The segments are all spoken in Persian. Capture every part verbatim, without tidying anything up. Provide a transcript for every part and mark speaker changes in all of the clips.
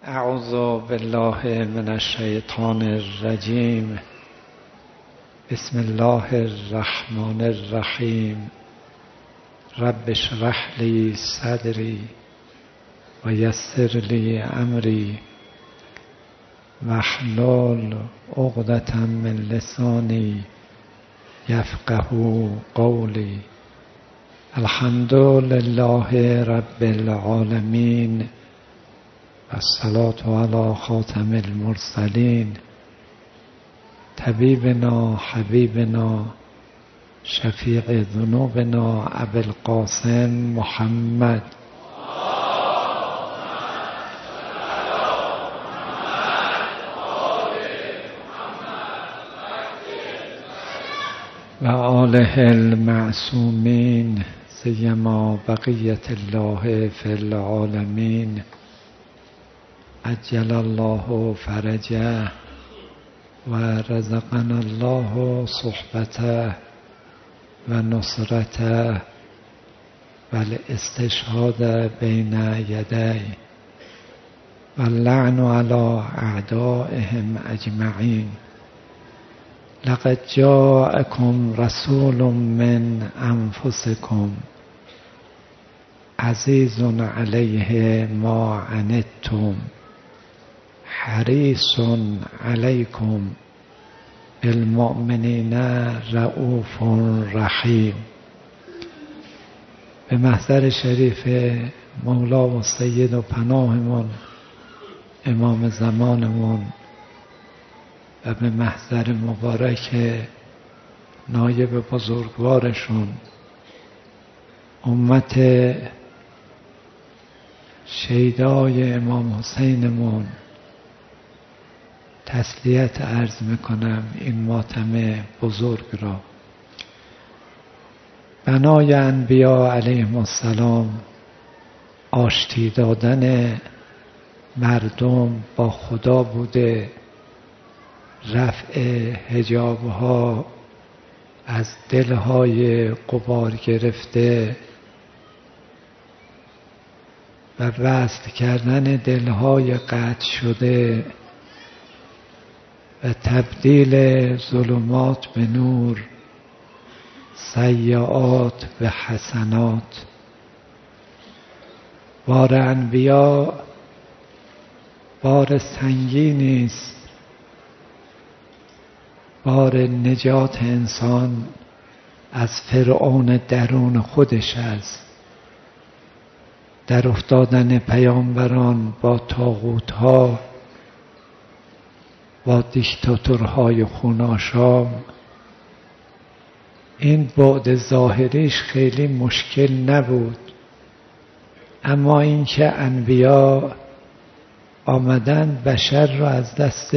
Speaker 1: اعوذ بالله من الشیطان الرجیم. بسم الله الرحمن الرحیم. رب اشرح لی صدری و یسر لی امری واحلل عقدة من لسانی یفقهوا قولی. الحمد لله رب العالمین الصلاة علی خاتم المرسلین طبیبنا حبیبنا شفیع ذنوبنا ابی القاسم محمد و آله المعصومین سیما بقیت الله فی العالمین عجل الله فرجه و رزقنا الله صحبته و نصرته و الاستشهاد بین یدی و اللعن علی اعدائهم اجمعین. لقد جاءكم رسول من انفسكم عزیز علیه ما عنتم حریص علیکم بالمؤمنین رؤوف رحیم. به محضر شریف مولا و سید و پناهمون امام زمانمون و به محضر مبارک نایب بزرگوارشون امت شیدای امام حسینمون تسلیت عرض میکنم این ماتم بزرگ را. بنای انبیا علیهم السلام آشتی دادن مردم با خدا بوده، رفع حجابها از دلهای غبار گرفته و وصل کردن دلهای قطع شده و تبدیل ظلمات به نور، سیئات به حسنات. بار انبیا بار سنگینی است. بار نجات انسان از فرعون درون خودش است. در افتادن پیامبران با طاغوت‌ها، با دیکتاتورهای خوناشام. این بعد ظاهریش خیلی مشکل نبود، اما اینکه انبیا آمدن بشر را از دست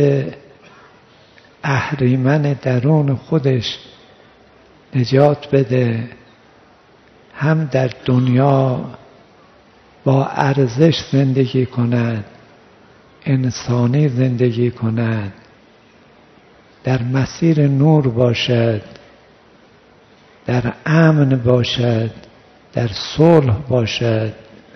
Speaker 1: اهریمن درون خودش نجات بده، هم در دنیا با ارزش زندگی کند، انسانی زندگی کند، در مسیر نور باشد، در امن باشد، در صلح باشد،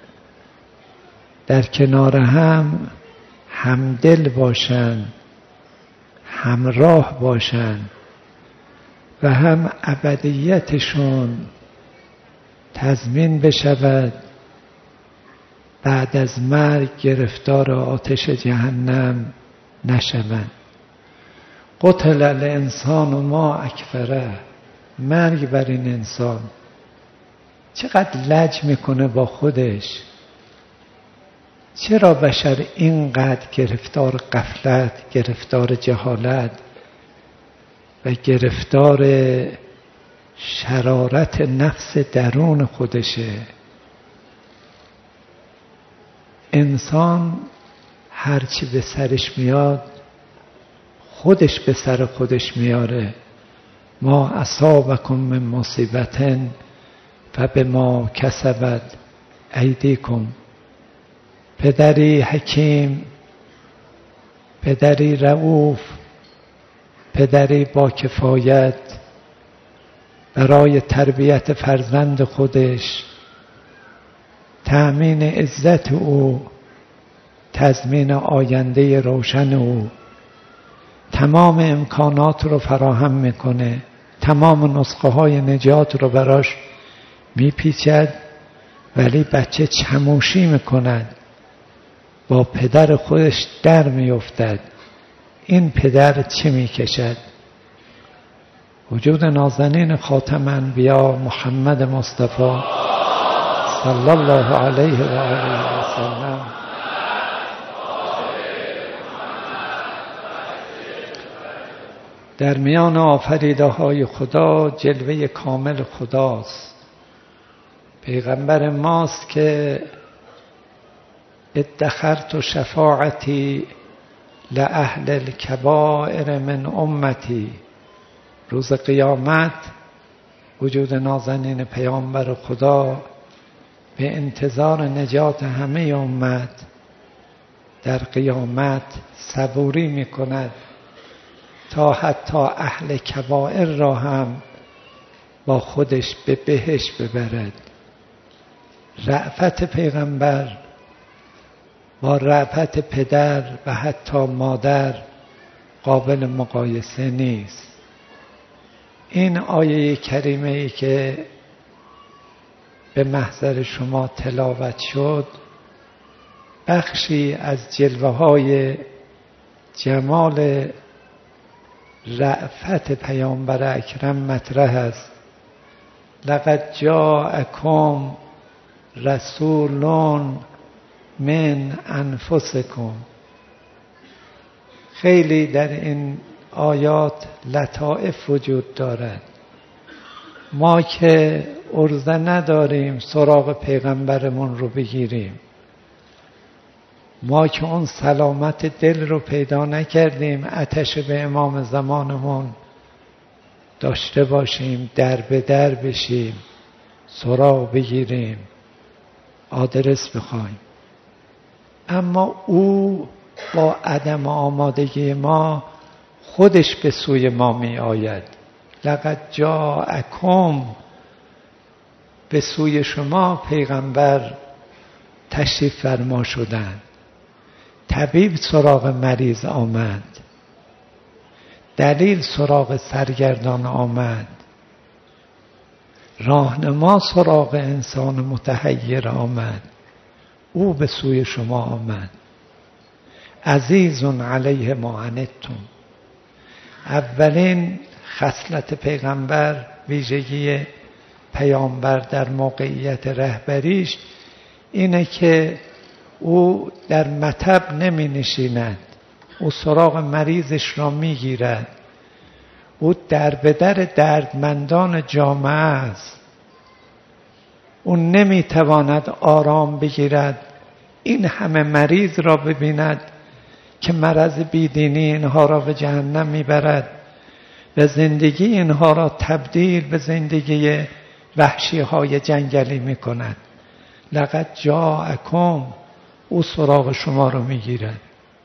Speaker 1: در کنار هم همدل باشند، همراه باشند و هم ابدیتشون تضمین بشود، بعد از مرگ گرفتار آتش جهنم نشوند. قتل الانسان ما اکفره. مرگ بر این انسان چقدر لج میکنه با خودش. چرا بشر اینقدر گرفتار غفلت، گرفتار جهالت و گرفتار شرارت نفس درون خودشه؟ انسان هرچی به سرش میاد خودش به سر خودش میاره. ما اصابکم من مصیبت فبما کسبت ایدیکم. پدری حکیم، پدری رؤوف، پدری با کفایت برای تربیت فرزند خودش، تأمین عزت او، تضمین آینده روشن او، تمام امکانات رو فراهم میکنه، تمام نسخه های نجات رو براش میپیچد، ولی بچه چموشی میکند، با پدر خودش در میافتد. این پدر چه میکشد؟ وجود نازنین خاتم انبیا محمد مصطفی صلی الله علیه و آله و سلم در میان آفریده های خدا جلوه کامل خداست. پیغمبر ماست که ادخرت شفاعتی لأهل الکبائر من امتی. روز قیامت وجود نازنین پیامبر خدا به انتظار نجات همه امت در قیامت صبوری می کند تا حتی اهل کبائر را هم با خودش به بهشت ببرد. رأفت پیغمبر با رأفت پدر و حتی مادر قابل مقایسه نیست. این آیه کریمه ای که به محضر شما تلاوت شد بخشی از جلوه های جمال رأفت پیامبر اکرم مطرح است. لقد جاءکم رسول من انفسکم. خیلی در این آیات لطائف وجود دارد. ما که عرضه نداریم سراغ پیغمبرمون رو بگیریم، ما که اون سلامت دل رو پیدا نکردیم آتش به امام زمانمون داشته باشیم، در به در بشیم، سراغ بگیریم، آدرس بخوایم، اما او با عدم آمادگی ما خودش به سوی ما می آید. لقد جاءکم، به سوی شما پیغمبر تشریف فرما شدند. طبیب سراغ مریض آمد، دلیل سراغ سرگردان آمد، راهنما سراغ انسان متحیر آمد. او به سوی شما آمد. عزیز علیه ما عنتم. اولین خصلت پیغمبر، ویژگی پیامبر در موقعیت رهبریش اینه که او در مطب نمی نشیند، او سراغ مریضش را می گیرد، او در به در دردمندان جامعه است. او نمی تواند آرام بگیرد این همه مریض را ببیند که مرض بیدینی اینها را به جهنم میبرد و زندگی اینها را تبدیل به زندگی وحشی های جنگلی میکند. لقد جاءکم، او سراغ شما رو میگیرد.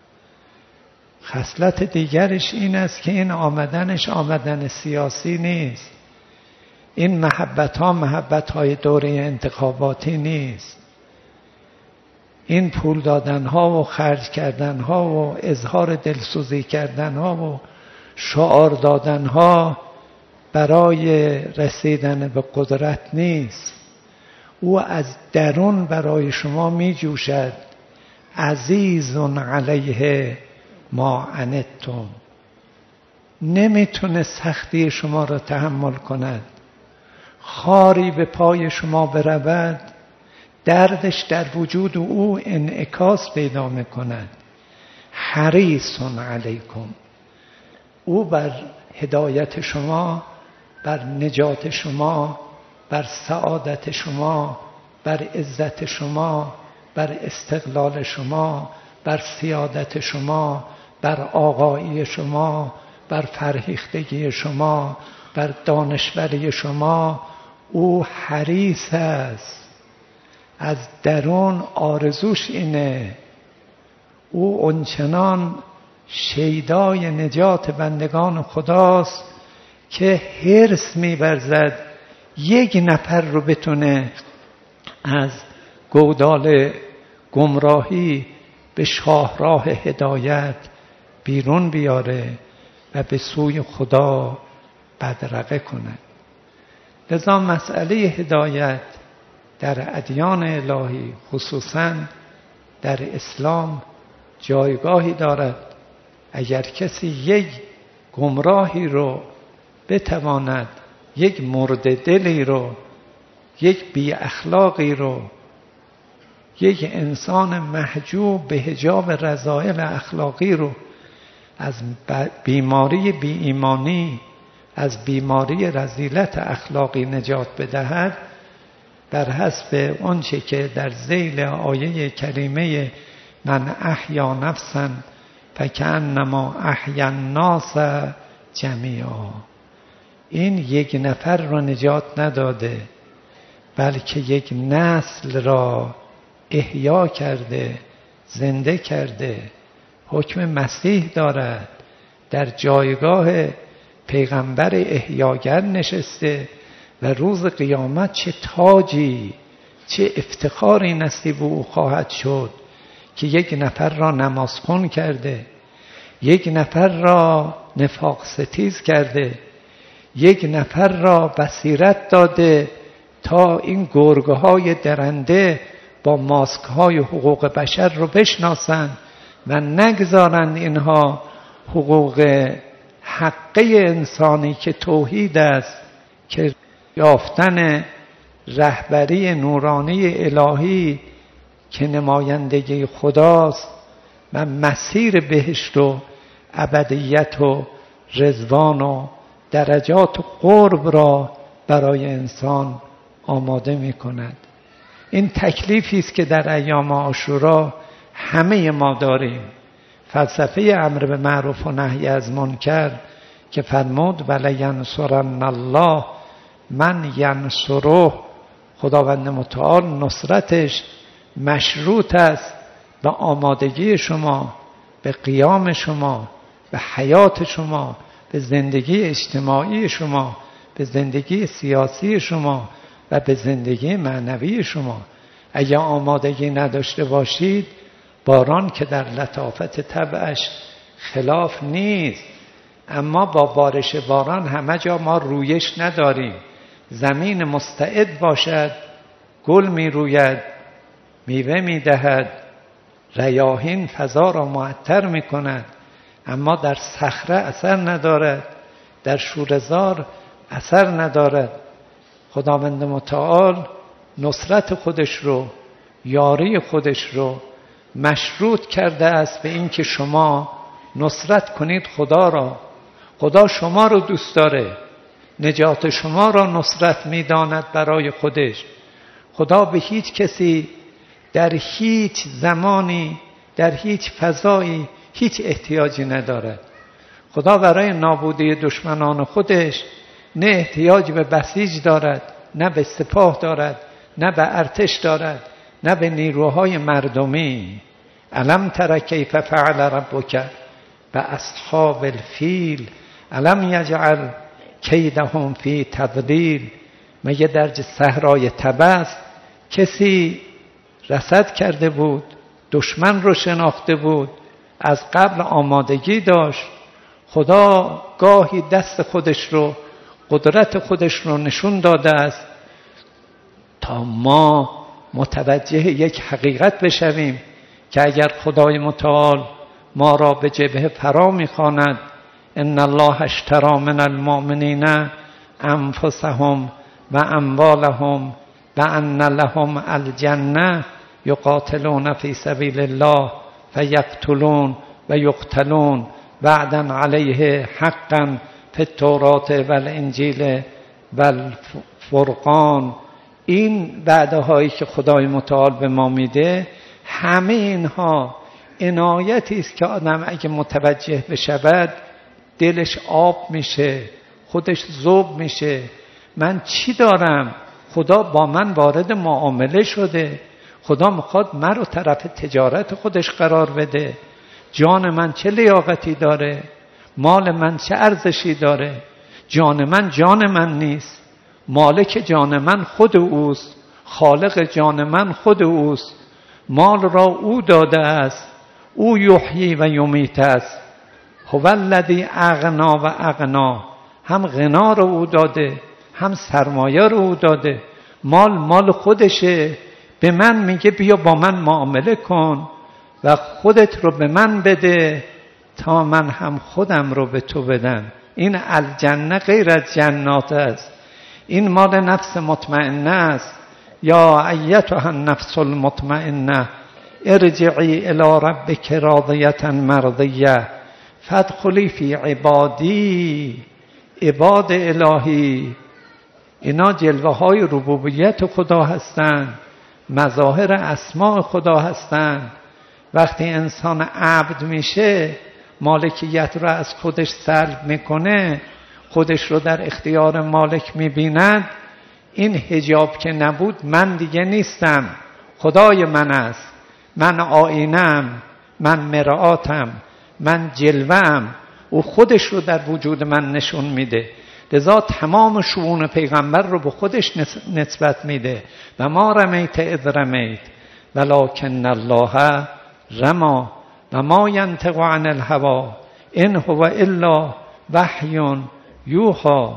Speaker 1: خصلت دیگرش این است که این آمدنش آمدن سیاسی نیست. این محبت ها محبت های دوره انتخاباتی نیست. این پول دادن ها و خرج کردن ها و اظهار دلسوزی کردن ها و شعار دادن ها برای رسیدن به قدرت نیست. او از درون برای شما می جوشد. عزیز علیه ما عنتم. نمیتونه سختی شما را تحمل کند. خاری به پای شما برود، دردش در وجود او انعکاس پیدا میکند. حریص علیکم، او بر هدایت شما، بر نجات شما، بر سعادت شما، بر عزت شما، بر استقلال شما، بر سیادت شما، بر آقایی شما، بر فرهیختگی شما، بر دانشوری شما او حریص است. از درون آرزوش اینه. او اونچنان شیدای نجات بندگان خداست که حرص می‌ورزد یک نفر رو بتونه از گودال گمراهی به شاهراه هدایت بیرون بیاره و به سوی خدا بدرقه کند. لذا مسئله هدایت در ادیان الهی خصوصاً در اسلام جایگاهی دارد. اگر کسی یک گمراهی رو بتواند، یک مرد دلی رو، یک بی اخلاقی رو، یک انسان محجوب به حجاب رذائل اخلاقی رو از بیماری بی ایمانی، از بیماری رذیلت اخلاقی نجات بدهد، بر حسب آنچه که در ذیل آیه کریمه من احیا نفسا فکأنما احیا الناس جمیعا، این یک نفر را نجات نداده بلکه یک نسل را احیا کرده، زنده کرده. حکم مسیح دارد، در جایگاه پیغمبر احیاگر نشسته و روز قیامت چه تاجی، چه افتخاری نصیب او خواهد شد که یک نفر را نمازخوان کرده، یک نفر را نفاق ستیز کرده، یک نفر را بصیرت داده تا این گرگه های درنده با ماسک های حقوق بشر رو بشناسند و نگذارند اینها حقوق حقه انسانی که توحید است، که یافتن رهبری نورانی الهی که نمایندگی خداست و مسیر بهشت و ابدیت و رضوان و درجات و قرب را برای انسان آماده می کند. این تکلیفی است که در ایام عاشورا همه ما داریم. فلسفه امر به معروف و نهی از منکر که فرمود ولینصرن الله من ینصره، خداوند متعال نصرتش مشروط است به آمادگی شما، به قیام شما، به حیات شما، به زندگی اجتماعی شما، به زندگی سیاسی شما و به زندگی معنوی شما. اگر آمادگی نداشته باشید، باران که در لطافت طبعش خلاف نیست، اما با بارش باران همه جا ما رویش نداریم. زمین مستعد باشد، گل می روید، میوه می دهد، ریاحین فضا را معطر می کند، اما در صخره اثر ندارد، در شوره‌زار اثر ندارد. خداوند متعال نصرت خودش رو، یاری خودش رو مشروط کرده است به این که شما نصرت کنید خدا را. خدا شما رو دوست داره، نجات شما را نصرت می‌داند برای خودش. خدا به هیچ کسی در هیچ زمانی، در هیچ فضایی هیچ احتیاجی ندارد. خدا برای نابودی دشمنان خودش نه احتیاج به بسیج دارد، نه به سپاه دارد، نه به ارتش دارد، نه به نیروهای مردمی. الم تر کیف فعل ربک باصحاب الفیل الم یجعل کیدهم فی تضلیل. مگه در صحرای تبس کسی رصد کرده بود، دشمن رو شناخته بود، از قبل آمادگی داشت؟ خدا گاهی دست خودش رو، قدرت خودش رو نشون داده است تا ما متوجه یک حقیقت بشویم که اگر خدای متعال ما را به جبهه فرا می‌خواند ان الله اشتری من المؤمنین انفسهم و اموالهم و ان لهم الجنه یقاتلون فی سبیل الله فیقتلون و یقتلون وعدا علیه حقا فی التوراة و الانجیل و الفرقان. این وعده هایی که خدای متعال به ما میده، همه اینها عنایتی است که آدم اگه متوجه بشود دلش آب میشه، خودش ذوب میشه. من چی دارم؟ خدا با من وارد معامله شده، خدا میخواد من رو طرف تجارت خودش قرار بده. جان من چه لیاقتی داره؟ مال من چه ارزشی داره؟ جان من جان من نیست، مالک جان من خود اوست، خالق جان من خود اوست. مال را او داده است، او یحیی و یمیت است. هو الذی اغنا و اغنا، هم غنا رو او داده، هم سرمایه رو او داده. مال مال خودشه، به من میگه بیا با من معامله کن و خودت رو به من بده تا من هم خودم رو به تو بدم. این الجنه غیر از جنات است، این مال نفس مطمئنه است. یا ایتها النفس المطمئنه ارجعی الی ربک راضیة مرضیه فادخلی فی عبادی. عباد الهی اینا جلوه های ربوبیت خدا هستند، مظاهر اسماء خدا هستند. وقتی انسان عبد میشه، مالکیت رو از خودش سلب میکنه، خودش رو در اختیار مالک میبیند. این حجاب که نبود، من دیگه نیستم، خدای من است، من آینم، من مرآتم، من جلوه‌ام. او خودش رو در وجود من نشون میده، لذا تمام شؤون پیغمبر رو به خودش نسبت میده. و ما رمیت اذ رمیت ولکن الله رما و ما ینطق عن الهوی ان هو الا وحی یوحی.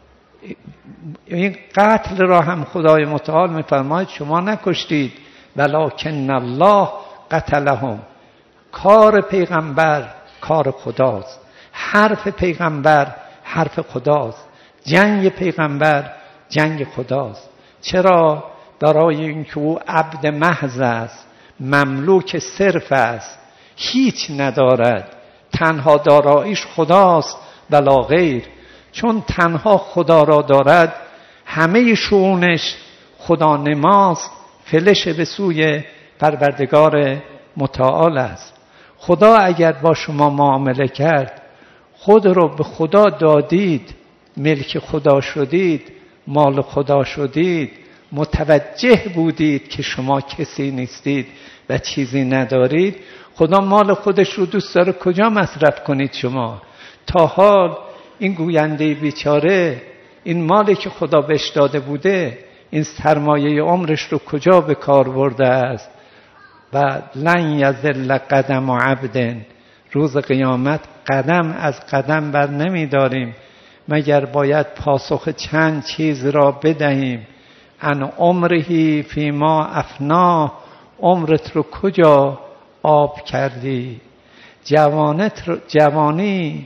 Speaker 1: این قتل را هم خدای متعال میفرماید شما نکشتید، ولکن الله قتلهم. کار پیغمبر کار خداست، حرف پیغمبر حرف خداست، جنگ پیغمبر جنگ خداست. چرا؟ برای اینکه او عبد محض است، مملوک صرف است، هیچ ندارد، تنها داراییش خداست ولا غیر. چون تنها خدا را دارد، همه شؤونش خدا نماست، فلش به سوی پروردگار متعال است. خدا اگر با شما معامله کرد، خود رو به خدا دادید، ملک خدا شدید، مال خدا شدید، متوجه بودید که شما کسی نیستید و چیزی ندارید، خدا مال خودش رو دوست داره کجا مصرف کنید شما؟ تا حال این گوینده بیچاره این مالی که خدا بهش داده بوده، این سرمایه عمرش رو کجا به کار برده است؟ و لن یذل قدم عبد، روز قیامت قدم از قدم بر نمی داریم مگر باید پاسخ چند چیز را بدهیم. ان عمرهی فیما افنا، عمرت رو کجا آب کردی؟ جوانت رو، جوانی،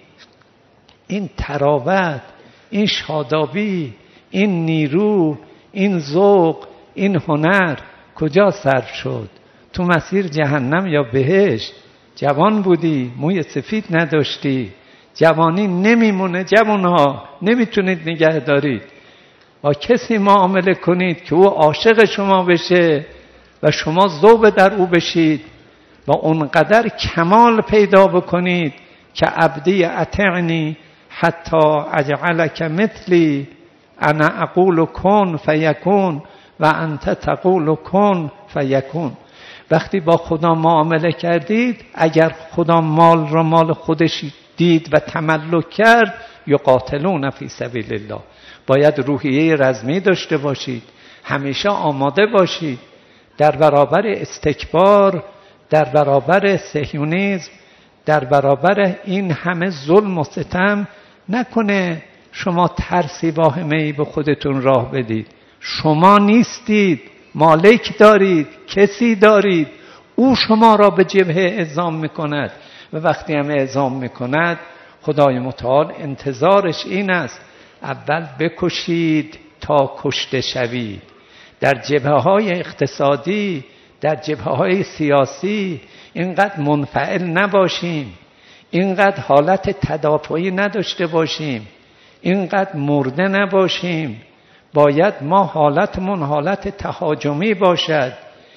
Speaker 1: این تراوت، این شادابی، این نیرو، این ذوق، این هنر کجا صرف شد؟ تو مسیر جهنم یا بهشت؟ جوان بودی، موی سفید نداشتی، جوانی نمیمونه. جوانها نمیتونید نگه دارید، با کسی معامله کنید که او عاشق شما بشه و شما ذوب در او بشید و اونقدر کمال پیدا بکنید که عبدی اطعنی حتی اجعلک مثلی، انا اقول کن فیکون و انت تقول کن فیکون. وقتی با خدا معامله کردید، اگر خدا مال را مال خودش دید و تملک کرد، یقاتلون فی سبیل الله، باید روحیه رزمی داشته باشید، همیشه آماده باشید در برابر استکبار، در برابر صهیونیسم، در برابر این همه ظلم و ستم. نکنه شما ترسی واهمه‌ای به خودتون راه بدید. شما نیستید، مالک دارید، کسی دارید، او شما را به جبهه اعزام میکند و وقتی هم اعزام میکند، خدای متعال انتظارش این است اول بکشید تا کشته شوید. در جبهه های اقتصادی، در جبهه های سیاسی اینقدر منفعل نباشیم، اینقدر حالت تدافعی نداشته باشیم، اینقدر مرده نباشیم. باید ما حالتمون حالت تهاجمی باشد.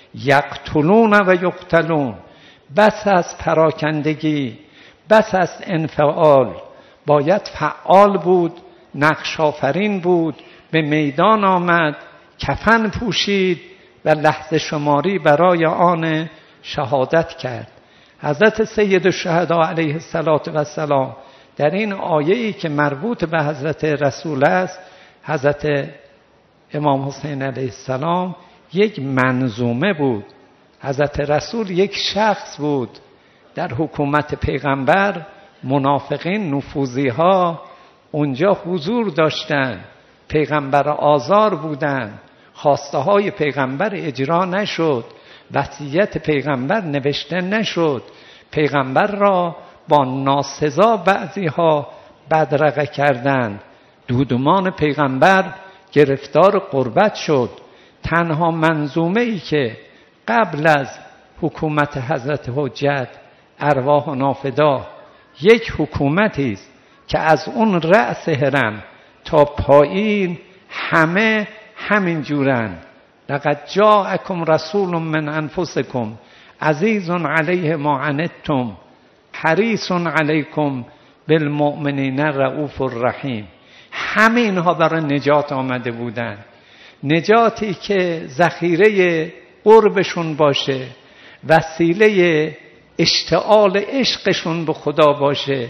Speaker 1: یقتلون و یقتلون، بس از پراکندگی، بس از انفعال. باید فعال بود، نقش آفرین بود، به میدان آمد، کفن پوشید و لحظه شماری برای آن شهادت کرد. حضرت سید الشهدا علیه السلام در این آیه‌ای که مربوط به حضرت رسول است، حضرت امام حسین علیه السلام یک منظومه بود. حضرت رسول یک شخص بود، در حکومت پیغمبر منافقین نفوذی ها اونجا حضور داشتن، پیغمبر آزار بودن، خواسته های پیغمبر اجرا نشد، وصیت پیغمبر نوشته نشد، پیغمبر را با ناسزا بعضی ها بدرقه کردند، دودمان پیغمبر گرفتار غربت شد. تنها منظومه ای که قبل از حکومت حضرت حجت ارواح نافدا یک حکومتی است که از اون رأس هرم تا پایین همه همین جورن. لقد جاءکم رسول من انفسکم عزیز علیه ما عنتم حریص علیکم بالمؤمنین رؤوف الرحیم. همه اینها برای نجات آمده بودن، نجاتی که ذخیره قربشون باشه، وسیله اشتعال عشقشون به خدا باشه،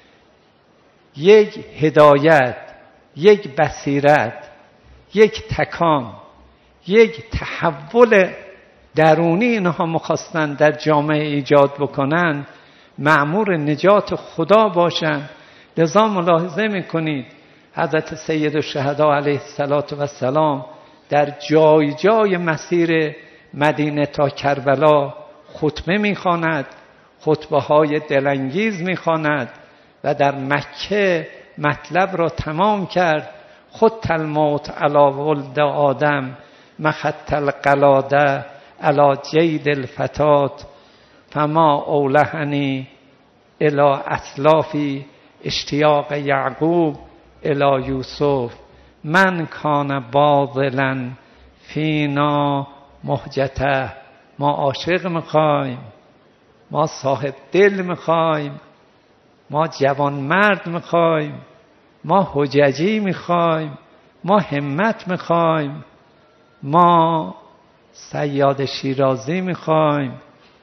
Speaker 1: یک هدایت، یک بصیرت، یک تکان، یک تحول درونی اینها می‌خواستن در جامعه ایجاد بکنن، مأمور نجات خدا باشن. لذا ملاحظه میکنید حضرت سید الشهدا علیه السلام در جای جای مسیر مدینه تا کربلا خطبه میخواند، خطبه های دلانگیز میخواند و در مکه مطلب را تمام کرد. خط الموت علی ولد آدم مخط القلاده علی جید الفتات فما اولهنی الی اسلافی اشتیاق یعقوب الی یوسف من کان باذلا فینا مهجته. ما عاشق میخوایم، ما صاحب دل میخوایم، ما جوان مرد میخوایم، ما حججی میخوایم، ما همت میخوایم، ما صیاد شیرازی میخوایم،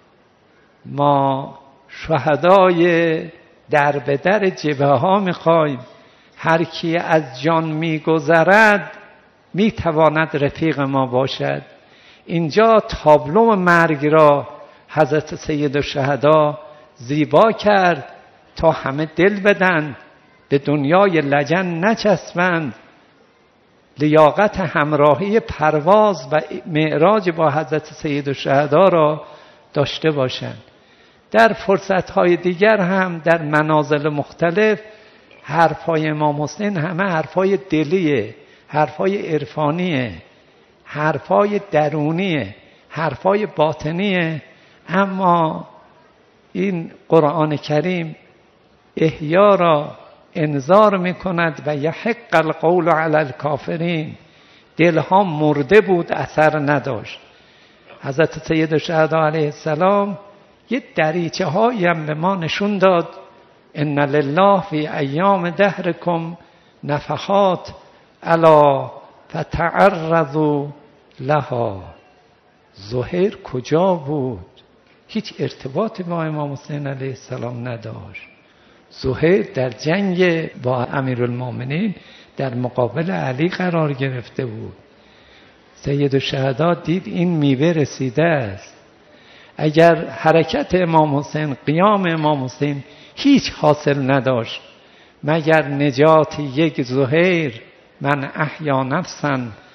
Speaker 1: ما شهدای در به در جبهه ها میخوایم. هر کی از جان میگذرد میتواند رفیق ما باشد. اینجا تابلو مرگ را حضرت سید الشهدا زیبا کرد تا همه دل بدن، به دنیای لجن نچسبند، لیاقت همراهی پرواز و معراج با حضرت سید الشهدا را داشته باشند. در فرصت‌های دیگر هم در منازل مختلف حرفای امام حسین همه حرفای دلیه، حرفای عرفانیه، حرفای درونیه، حرفای باطنیه. اما این قرآن کریم احیا را انذار میکند و یحق القول علی الکافرین. دلها مرده بود، اثر نداشت. حضرت سید الشهدا علیه السلام یه دریچه هایی هم به ما نشون داد. ان لله فی ایام دهرکم نفحات الا فتعرضوا لها. زهیر کجا بود؟ هیچ ارتباطی با امام حسین علیه السلام نداشت. زهیر در جنگ با امیرالمومنین در مقابل علی قرار گرفته بود. سید الشهدا دید این میوه رسیده است. اگر حرکت امام حسین، قیام امام حسین هیچ حاصل نداشت مگر نجات یک زهیر، من احیا نفسا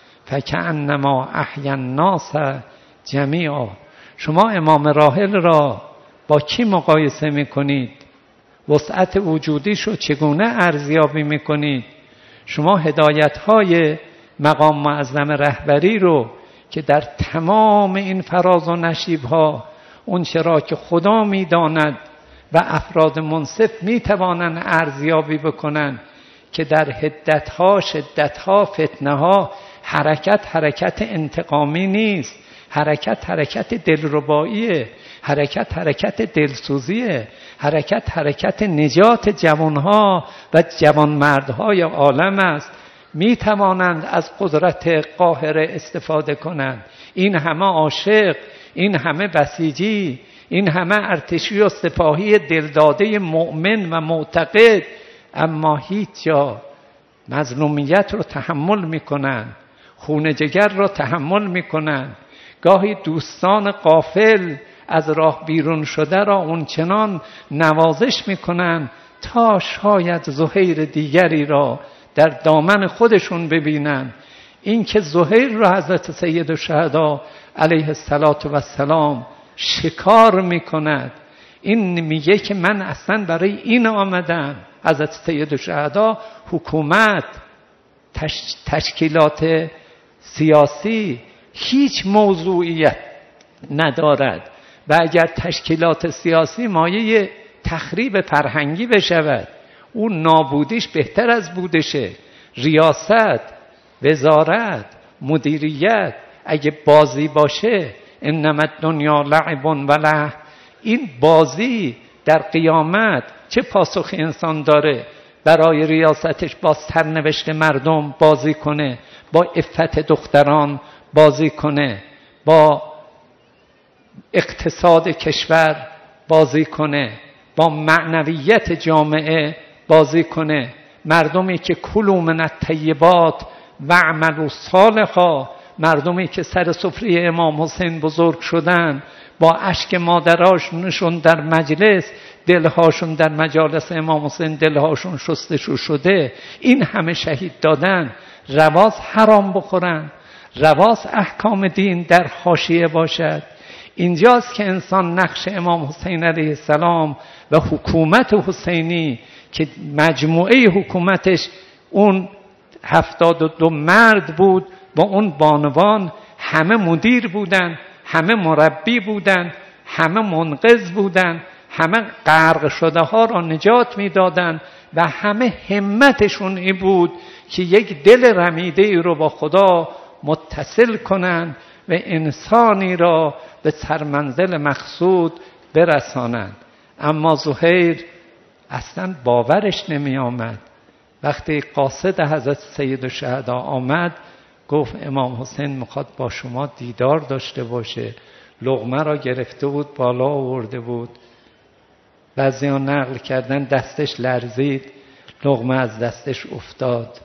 Speaker 1: فکأنما احیا الناس جمیعا. شما امام راحل را با کی مقایسه میکنید؟ وسعت وجودیشو چگونه ارزیابی میکنید؟ شما هدایت‌های مقام معظم رهبری رو که در تمام این فراز و نشیب‌ها اون چرا که خدا میداند و افراد منصف میتوانند ارزیابی بکنن که در حدت‌ها، شدت‌ها، فتنه‌ها حرکت حرکت انتقامی نیست، حرکت حرکت دلرباییه، حرکت حرکت دلسوزیه، حرکت حرکت نجات جوانها و جوانمردهای عالم است. می توانند از قدرت قاهره استفاده کنند. این همه عاشق، این همه بسیجی، این همه ارتشی و سپاهی دلداده مؤمن و معتقد، اما هیچ جا مظلومیت رو تحمل میکنن، خون جگر رو تحمل میکنن. گاهی دوستان غافل از راه بیرون شده را اون چنان نوازش میکنن تا شاید زهیر دیگری را در دامن خودشون ببینن. این که زهیر را حضرت سید الشهدا علیه السلام شکار میکند، این میگه که من اصلا برای این آمدم. حضرت سید الشهدا حکومت، تش... تشکیلات سیاسی هیچ موضوعیت ندارد و اگر تشکیلات سیاسی مایه تخریب فرهنگی بشود، اون نابودیش بهتر از بودشه. ریاست، وزارت، مدیریت اگه بازی باشه، انما الدنیا لعب و لهو، این بازی در قیامت چه پاسخ انسان داره؟ برای ریاستش با سرنوشت مردم بازی کنه، با عفت دختران بازی کنه، با اقتصاد کشور بازی کنه، با معنویت جامعه بازی کنه. مردمی که کلوا من الطیبات و اعملوا صالحا، مردمی که سر سفره امام حسین بزرگ شدن، با اشک مادراشون در مجلس، دلهاشون در مجالس امام حسین دلهاشون شستشو شده، این همه شهید دادن، رواز حرام بخورن، رواز احکام دین در حاشیه باشد. اینجاست که انسان نقش امام حسین علیه السلام و حکومت حسینی که مجموعه حکومتش اون هفتاد و دو مرد بود با اون بانوان، همه مدیر بودن، همه مربی بودن، همه منقذ بودن، همه غرق شده ها را نجات میدادن و همه همتشون این بود که یک دل رمیده ای رو با خدا متصل کنند و انسانی را به سرمنزل مقصود برسانند. اما زهیر اصلا باورش نمی آمد. وقتی قاصد حضرت سید الشهدا آمد گفت امام حسین میخواد با شما دیدار داشته باشه. لقمه را گرفته بود بالا آورده بود، بعضی‌ها نقل کردن دستش لرزید، لقمه از دستش افتاد.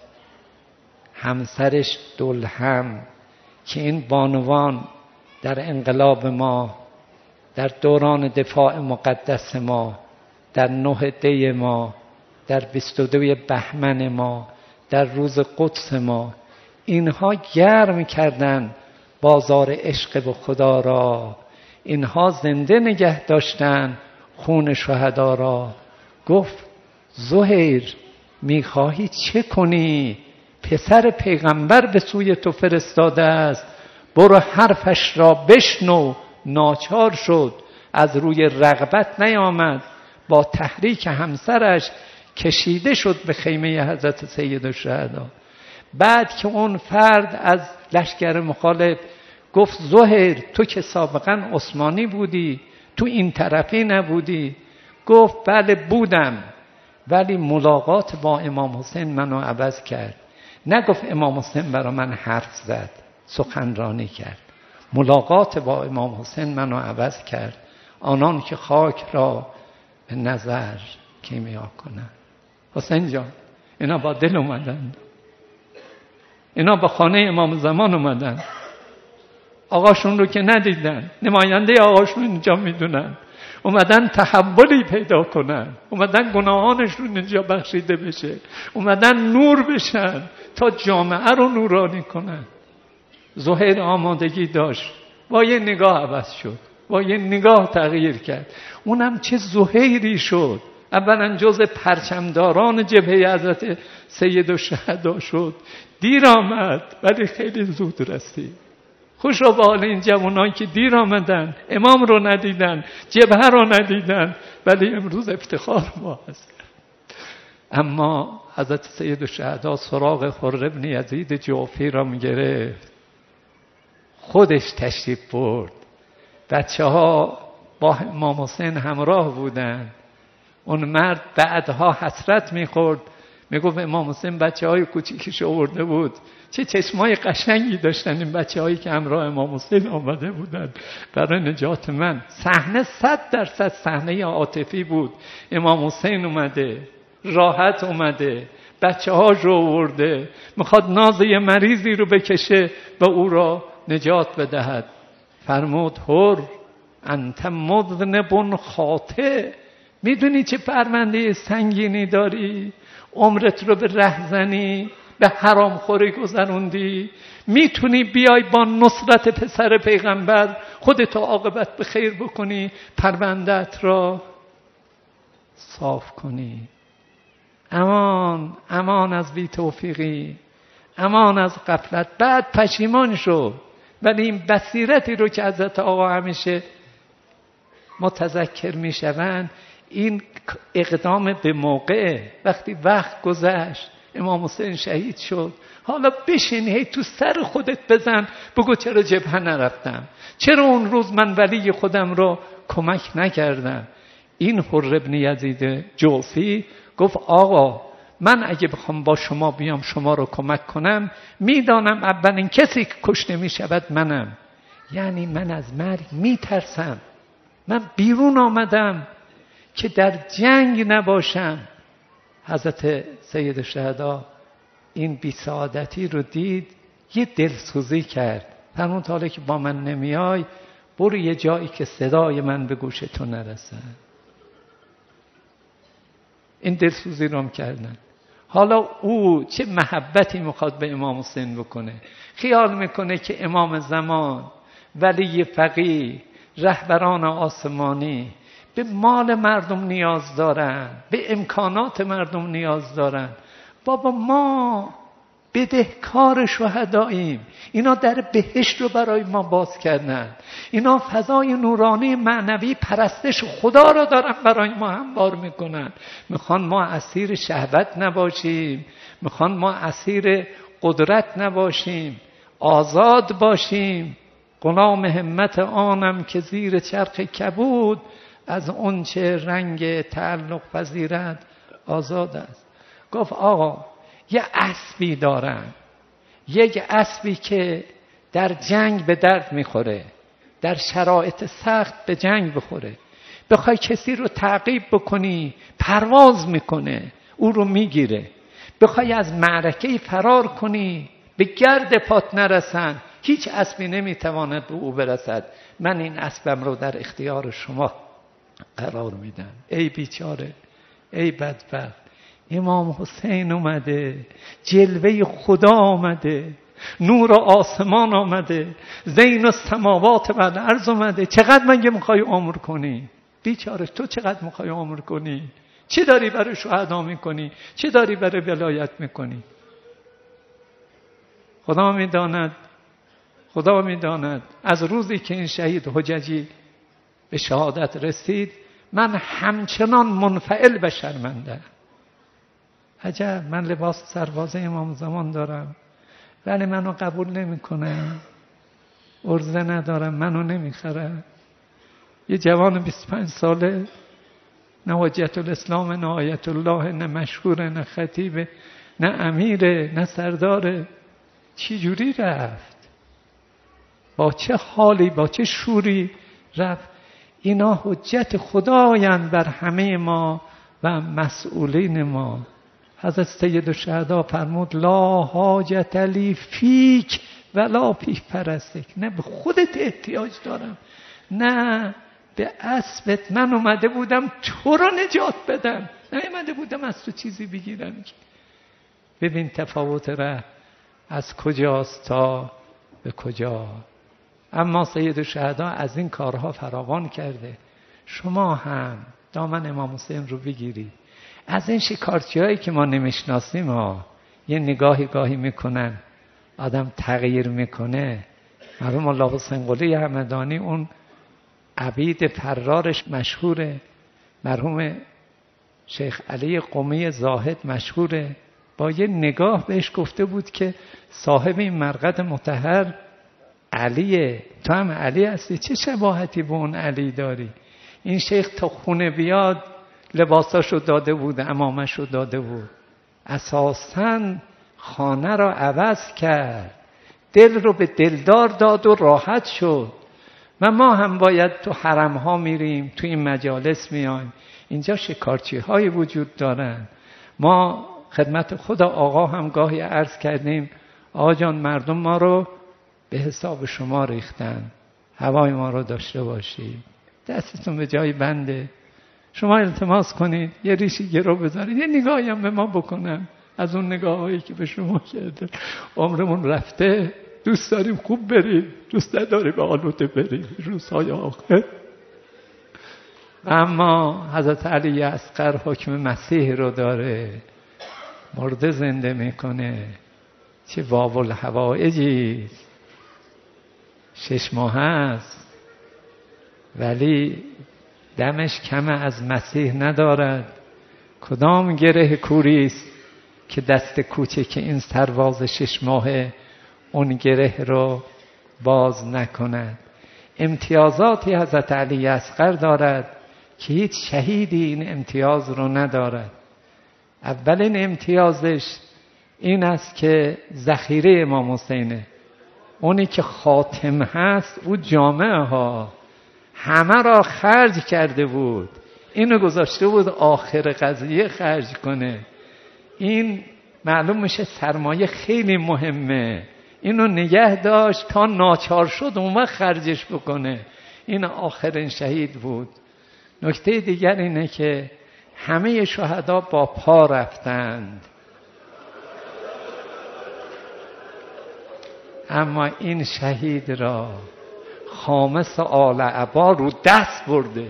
Speaker 1: همسرش دلهم که این بانوان در انقلاب ما، در دوران دفاع مقدس ما، در نه دی ما، در بیست و دو بهمن ما، در روز قدس ما، اینها گرم کردن بازار عشق به خدا را، اینها زنده نگه داشتن خون شهدا را. گفت زهیر میخواهی چه کنی؟ پسر پیغمبر به سوی تو فرستاده است، برو حرفش را بشنو. ناچار شد، از روی رغبت نیامد، با تحریک همسرش کشیده شد به خیمه حضرت سید الشهدا. بعد که اون فرد از لشکر مخالف گفت زهیر تو که سابقا عثمانی بودی، تو این طرفی نبودی؟ گفت بله بودم، ولی ملاقات با امام حسین منو عوض کرد. نگفت امام حسین برای من حرف زد، سخنرانی کرد. ملاقات با امام حسین منو عوض کرد. آنان که خاک را به نظر کیمیا کنن. حسین جان اینا با دل اومدن، اینا با خانه امام زمان اومدن، آقاشون رو که ندیدن، نماینده آقاشون اینجا میدونن، اومدن تحولی پیدا کنن، اومدن گناهانشون اینجا بخشیده بشه، اومدن نور بشن تا جامعه رو نورانی کنن. زهیر آمادگی داشت، با یه نگاه عوض شد، با یه نگاه تغییر کرد. اونم چه زهیری شد، اولا جز پرچمداران جبهه حضرت سید الشهدا شد. دیر آمد ولی خیلی زود رسید. خوش رو به حال این جوانان که دیر آمدن، امام رو ندیدن، جبهه رو ندیدن، ولی امروز افتخار ما هست. اما حضرت سید الشهدا سراغ خر ابن یزید جعفی را میگرفت، خودش تشریف برد. بچه ها با امام حسین همراه بودن. اون مرد بعدها حسرت میخورد، میگفت امام حسین بچه های کوچیکش آورده بود، چه چشمای قشنگی داشتن این بچه هایی که همراه امام حسین آمده بودن برای نجات من. صحنه صد درصد صحنه عاطفی بود. امام حسین اومده، راحت اومده، بچه هاش رو آورده، میخواد ناز یه مریضی رو بکشه و او را نجات بدهد. فرمود حر انت مذنب خاطئ. میدونی چه پرونده سنگینی داری؟ عمرت رو به رهزنی، به حرام خوری گذروندی. میتونی بیای با نصرت پسر پیغمبر خودتو عاقبت به خیر بکنی، پرونده‌ات را صاف کنی. امان امان از بی توفیقی، امان از غفلت. بعد پشیمان شو. ولی این بصیرتی رو که حضرت آقا همیشه متذکر میشوند، این اقدام به موقع. وقتی وقت گذشت، امام حسین شهید شد، حالا بشین هی تو سر خودت بزن، بگو چرا جبهه نرفتم، چرا اون روز من ولی خودم رو کمک نکردم. این حر ابن یزید جوفی گفت آقا من اگه بخوام با شما بیام شما رو کمک کنم، میدانم اولین کسی که کشته میشود منم. یعنی من از مرگ میترسم. من بیرون آمدم که در جنگ نباشم. حضرت سید الشهدا این بی‌سعادتی رو دید، یه دلسوزی کرد. فرمود حالا که با من نمیای، برو یه جایی که صدای من به گوش تو نرسه. این دلسوزی رو هم کردن. حالا او چه محبتی میخواد به امام حسین بکنه. خیال میکنه که امام زمان، ولی فقیه، رهبران آسمانی به مال مردم نیاز دارن، به امکانات مردم نیاز دارن. بابا ما بدهکار شهداییم. اینا در بهشت رو برای ما باز کردن. اینا فضای نورانی معنوی پرستش خدا رو دارن برای ما هموار میکنن. میخوان ما اسیر شهوت نباشیم، میخوان ما اسیر قدرت نباشیم، آزاد باشیم. غلام همت آنم که زیر چرخ کبود، از اون چه رنگ تعلق پذیرد آزاد است. گفت آقا یه اسبی دارن، یک اسبی که در جنگ به درد میخوره، در شرایط سخت به جنگ بخوره. بخوای کسی رو تعقیب بکنی، پرواز میکنه، او رو میگیره. بخوای از معرکه فرار کنی، به گرد پات نرسن، هیچ اسبی نمیتواند به او برسد. من این اسبم رو در اختیار شما قرار میدم. ای بیچاره، ای بدبخت، امام حسین اومده، جلوه خدا آمده، نور آسمان آمده، زین السماوات و الارض اومده. چقدر مگه میخوای عمر کنی؟ بیچاره تو چقدر میخوای عمر کنی؟ چه داری برای شهدا میکنی؟ چه داری برای ولایت میکنی؟ خدا میداند، خدا میداند از روزی که این شهید حججی به شهادت رسید، من همچنان منفعل به شرمنده. عجب، من لباس سرباز امام زمان دارم ولی منو قبول نمیکنه، عرضه ندارم، منو نمیخره. یه جوان بیست و پنج ساله، نه حجت الاسلام، نه آیت الله، نه مشهور، نه خطیب، نه امیر، نه سردار، چی جوری رفت؟ با چه حالی، با چه شوری رفت؟ اینا حجت خدایند بر همه ما و مسئولین ما. حضرت سید الشهدا فرمود لا حاجت لی فیک ولا فی پرستک. نه به خودت احتیاج دارم، نه به اسبت. من اومده بودم تو رو نجات بدم، نه اومده بودم از تو چیزی بگیرم. ببین تفاوت ره از کجاست تا به کجا. اما سید الشهدا از این کارها فراوان کرده. شما هم دامن امام حسین رو بگیرید. از این شکارچی هایی که ما نمیشناسیم ها، یه نگاهی گاهی میکنن، آدم تغییر میکنه. مرحوم الله حسین قلی همدانی اون عبید فرارش مشهوره، مرحوم شیخ علی قمی زاهد مشهوره. با یه نگاه بهش گفته بود که صاحب این مرقد مطهر علیه، تو هم علی هستی، چه شباهتی به اون علی داری؟ این شیخ تا خونه بیاد لباساشو داده بود، عمامشو داده بود، اساساً خانه را عوض کرد، دل رو به دلدار داد و راحت شد. و ما هم باید تو حرم ها میریم، تو این مجالس میایم، اینجا شکارچی های وجود دارن. ما خدمت خدا آقا هم گاهی عرض کردیم، آقا جان مردم ما رو به حساب شما ریختن، هوای ما رو داشته باشید. دستتون به جای بنده، شما التماس کنید یه ریشی گرو بذارید، یه نگاهی هم به ما بکنن از اون نگاه هایی که به شما کرده. عمرمون رفته، دوست داریم خوب بریم، دوست نداریم به آلوده بریم روزهای آخر. اما حضرت علی اصغر حکم مسیح رو داره، مرده زنده میکنه. چه واو الحوائجی، شش ماه هست ولی دمش کم از مسیح ندارد. کدام گره کوریست که دست کوچک این سرباز شش ماهه اون گره رو باز نکند. امتیازاتی حضرت علی اصغر دارد که هیچ شهیدی این امتیاز رو ندارد. اولین امتیازش این است که ذخیره امام حسینه، اونی که خاتم هست، او جامعه ها همه را خرج کرده بود، اینو گذاشته بود آخر قضیه خرج کنه. این معلوم میشه سرمایه خیلی مهمه، اینو نگه داشت تا ناچار شد اون وقت خرجش بکنه. این آخرین شهید بود. نکته دیگر اینه که همه شهدا با پا رفتند، اما این شهید را خامس آل عبا رو دست بردش.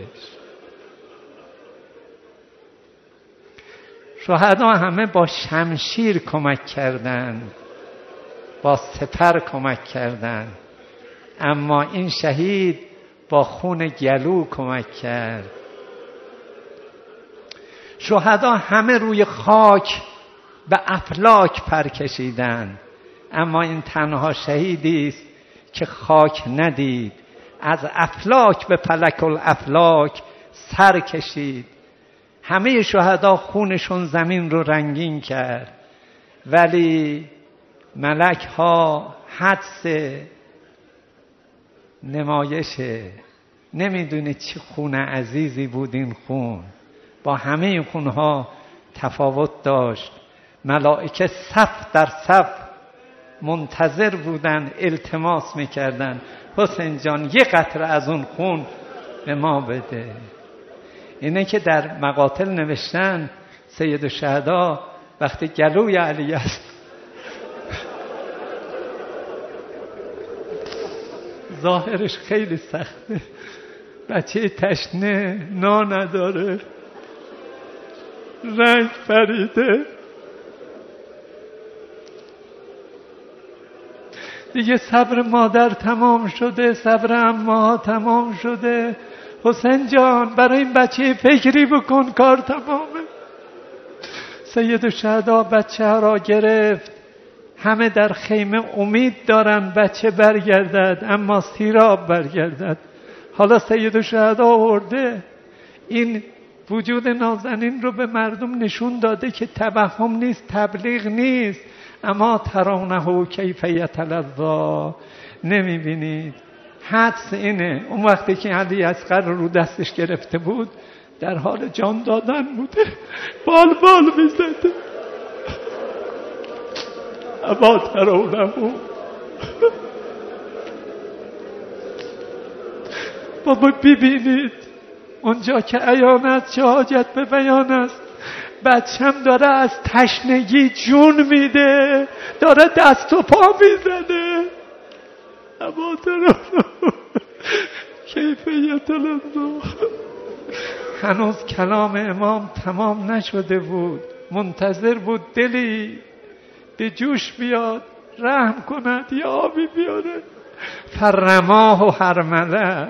Speaker 1: شهدا همه با شمشیر کمک کردند، با سپر کمک کردند، اما این شهید با خون گلو کمک کرد. شهدا همه روی خاک به افلاک پر کشیدند، اما این تنها شهیدی است که خاک ندید، از افلاک به فلک الافلاک سر کشید. همه شهدا خونشون زمین رو رنگین کرد، ولی ملک ها حدس نمایشه، نمیدونید چه خون عزیزی بود این خون، با همه این خونها تفاوت داشت. ملائکه صف در صف منتظر بودن، التماس میکردن حسین جان یه قطره از اون خون به ما بده. اینه که در مقاتل نوشتن سید الشهدا وقتی گلوی علی است ظاهرش خیلی سخته، بچه تشنه، نان نداره، رنگ پریده، دیگه صبر مادر تمام شده، صبر عمه‌ها تمام شده. حسین جان برای این بچه فکری بکن، کار تمامه. سید الشهدا بچه را گرفت، همه در خیمه امید دارن بچه برگردد، اما سیراب برگردد. حالا سید الشهدا آورده، این وجود نازنین رو به مردم نشون داده که توهم نیست، تبلیغ نیست. اما ترونه کیف یتلظی، نمیبینید؟ حدس اینه اون وقتی که علی اصغر رو دستش گرفته بود در حال جان دادن بوده، بال بال میزده. اما ترونه، بابا ببینید اونجا که عیان است چه حاجت به بیان است. بچم داره از تشنگی جون میده، داره دست و پا میزنه. اما ترونه کیف یتلظی. هنوز کلام امام تمام نشده بود، منتظر بود دلی به جوش بیاد، رحم کند، یا آبی بیاره. فرماه و هرمله.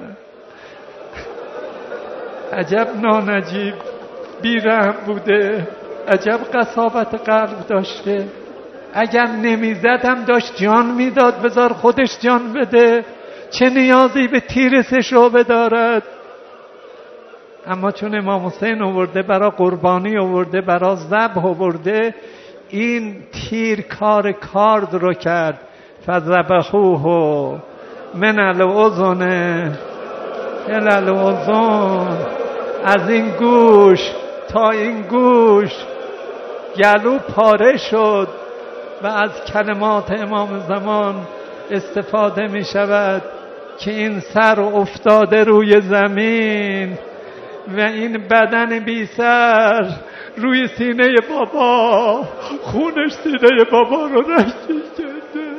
Speaker 1: عجب نانجیب بیرحم بوده، عجب قساوت قلب داشته. اگر نمیزدم داشت جان میداد، بذار خودش جان بده، چه نیازی به تیر سه شعبه دارد. اما چون امام حسین آورده، برا قربانی آورده، برا ذبح آورده، این تیر کار کارد رو کرد. فذبحوه من الاذن الی الاذن، از این گوش تا این گوش گلو پاره شد. و از کلمات امام زمان استفاده می شود که این سر افتاده روی زمین و این بدن بی سر روی سینه بابا، خونش سینه بابا رو رنگی کرده.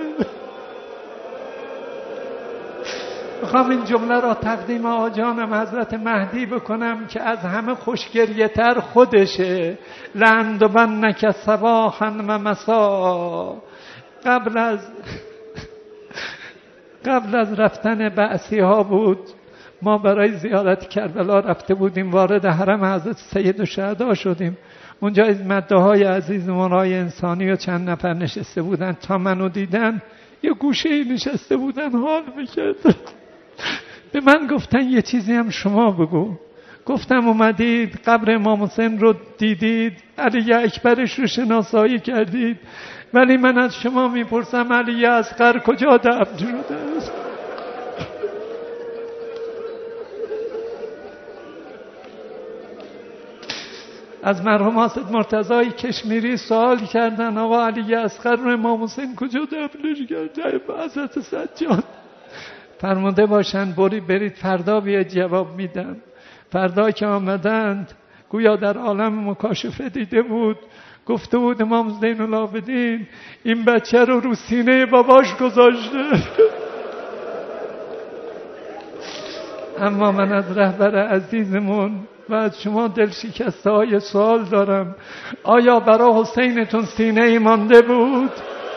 Speaker 1: میخوام این جمله را تقدیم آجانم حضرت مهدی بکنم که از همه خوشگریه تر خودشه. لأندبنک صباحا و مسا. قبل از قبل از رفتن بعثی ها بود، ما برای زیارت کربلا رفته بودیم، وارد حرم حضرت سید الشهدا شدیم. اونجا از مده های عزیز منای انسانی و چند نفر نشسته بودن. تا منو دیدن یه گوشه ای نشسته بودن حال میکردن. به من گفتن یه چیزی هم شما بگو. گفتم اومدید قبر امام حسین رو دیدید، علی اکبرش رو شناسایی کردید، ولی من از شما میپرسم علی اصغر کجا دفن شده است؟ از مرحوم حاسد مرتضی کشمیری سوال کردن آقا علی اصغر رو امام حسین کجا دفنش کرده حضرت سجاد؟ فرموده باشن بری برید فردا بیاید جواب میدم. فردا که آمدند گویا در عالم مکاشفه دیده بود، گفته بود امام زین العابدین این بچه رو رو سینه باباش گذاشته. اما من از رهبر عزیزمون و از شما دل شکسته های سوال دارم، آیا برای حسینتون سینه ای مانده بود؟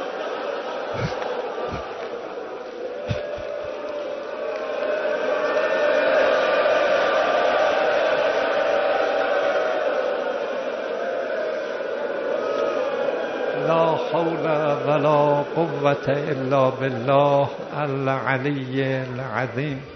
Speaker 1: لا حول ولا قوة الا بالله العلی العظیم.